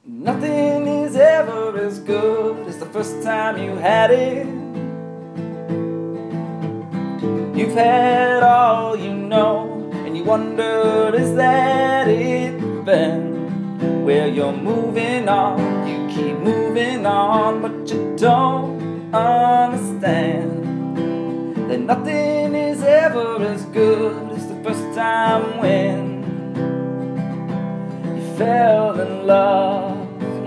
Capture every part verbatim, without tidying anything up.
Nothing is ever as good as the first time you had it. You've had all you know, and you wonder, is that it? Then, well, you're moving on, you keep moving on, but you don't understand that nothing is ever as good as the first time when you fell in love.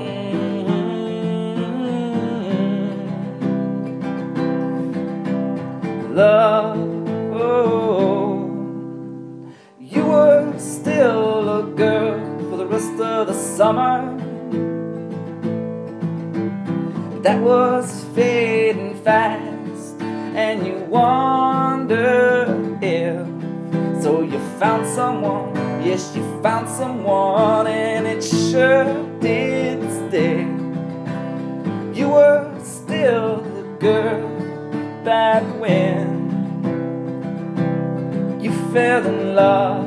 Mm-hmm. Love. Oh, you were still a girl for the rest of the summer. That was fading fast, and you wonder if so you found someone. Yes, you found someone, and it sure did stay. You were still the girl back when you fell in love.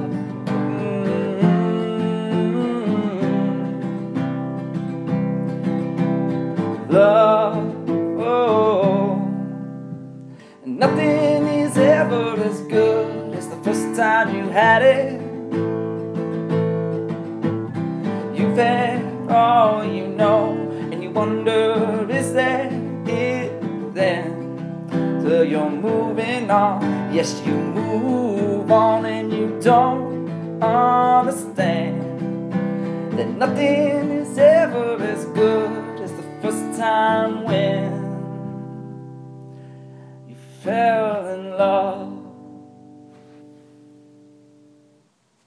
Mm-hmm. Love, oh, and nothing is ever as good as the first time you had it. You've had all you know, and you wonder, is that it then? So you're moving on, yes, you move on, and you don't understand that nothing is ever as good as the first time when you fell in love.